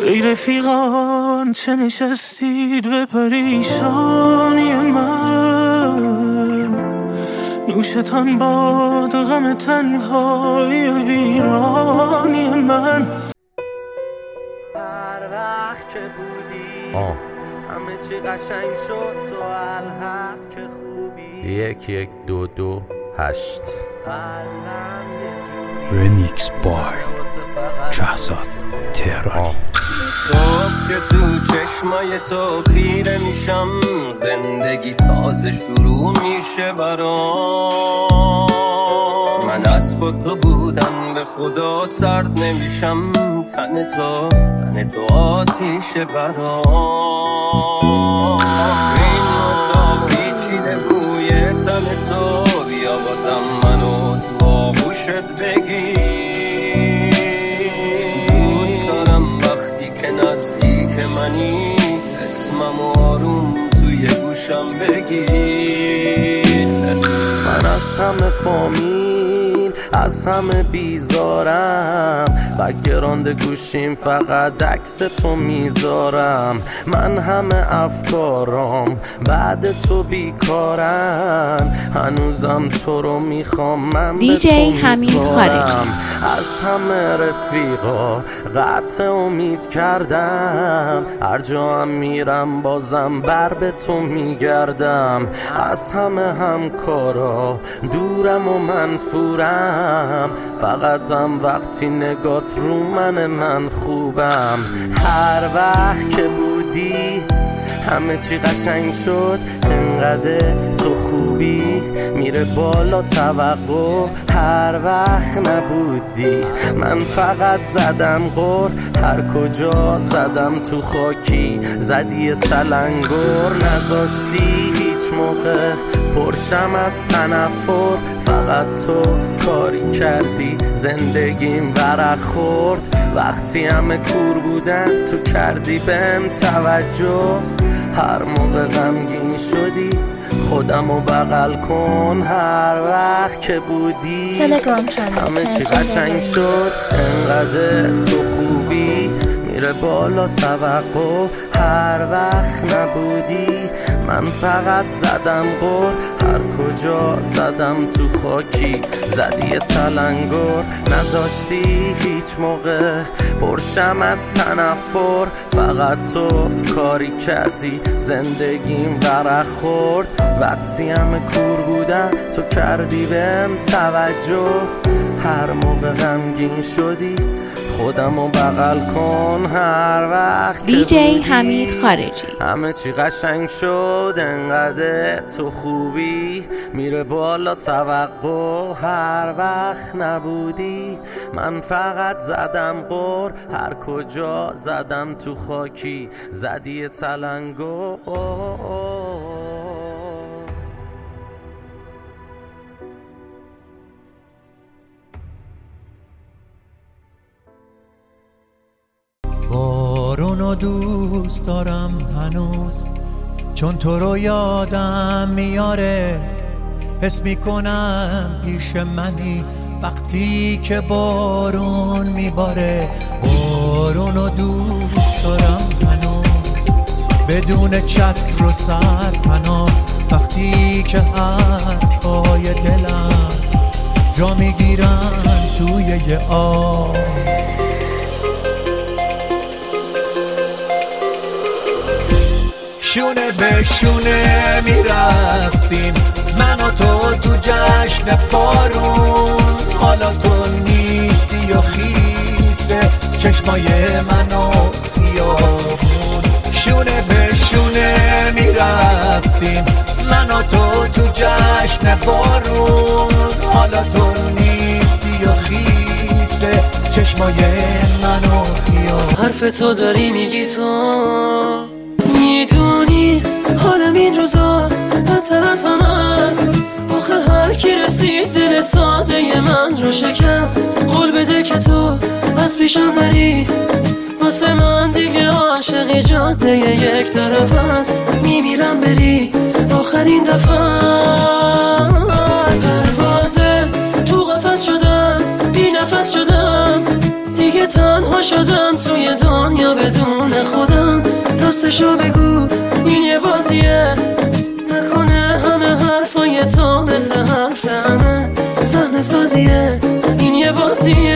ای رفیقان چه نشستید به پریشانی من، نوشتان باد غم تنهای ویرانی من. هر وقت که بودی همه چی قشنگ شد، تو الحق که خوبی. 1 1 2 2 8 رمیکس بار شهزاد تهرانی. صبح که تو چشمای تو خیره میشم، زندگی تازه شروع میشه برام. من اسب تو بودم به خدا سرد نمیشم، تن تو آتیشه برام. این اتاق پیچیده بوی تن تو، بیا بازم منو تو آغوشت بگیر. دوست دارم وقتی که نزدیک منی، اسمم آروم توی گوشم بگیر. من از همه فامیل از همه بیزارم، بک‌گراند گوشیم فقط عکس تو میذارم. من همه افکارام بعد تو بیکارن، هنوزم تو رو میخوام، من به تو میخوام. از همه رفیقا قطع امید کردم، هر جا هم میرم بازم بر به تو میگردم. از همه همکارا دورم و منفورم، فقط هم وقتی نگات رو من خوبم. هر وقت که بودی همه چی قشنگ شد، انقدر تو خوبی میره بالا توقع. هر وقت نبودی من فقط زدم غر، هر کجا زدم تو خاکی زدی تلنگر. نذاشتی هیچ موقع پرشم از تنفر، فقط تو کاری کردی زندگیم ورق خورد. وقتی همه کور بودن تو کردی بهم توجه، هر موقع غمگین شدی خودمو بغل کن. هر وقت که بودی همه چی قشنگ شد، انقدر تو خوبی میره بالا توقع. هر وقت نبودی من فقط زدم غر، هر کجا زدم تو خاکی زدی تلنگر. نذاشتی هیچ موقع پرشم از تنفر، فقط تو کاری کردی زندگیم ورق خورد. وقتی همه کور بودن تو کردی بهم توجه، هر موقع غمگین شدی خودمو بغل کن. هر وقت دیجی حمید خارجی. همه چی قشنگ شد، انقدر تو خوبی میره بالا توقع. هر وقت نبودی من فقط زدم غر، هر کجا زدم تو خاکی زدی تلنگر. بارونو دوست دارم هنوز، چون تو رو یادم میاره. حس میکنم پیش منی وقتی که بارون میباره. بارونو دوست دارم هنوز، بدون چتر و سرپناه، وقتی که حرفای دلم جا میگیرن توی یه آب. شونه به شونه میرفتیم من و تو جشن بارون. حالا تو نیستی و خیسه چشمای من و خیابون. شونه به شونه میرفتیم من و تو جشن بارون. حالا تو نیستی و خیسه چشمای من و خیابون. حرف تو داری میگی، تو میدونی حالم این روزا بدتر از همه است. آخه هر کی رسید دل ساده من رو شکست. قول بده که تو از پیشم نری، واسه من دیگه عاشقی جاده یک طرف است. میمیرم بری آخرین دفعه. دروازه تو قفس شدم، بی نفس شدم دیگه، تنها شدم توی دنیا بدون راستشو بگو این یه بازیه، نکنه همه حرفای تو مثل حرف همه صحنه سازیه. این یه بازیه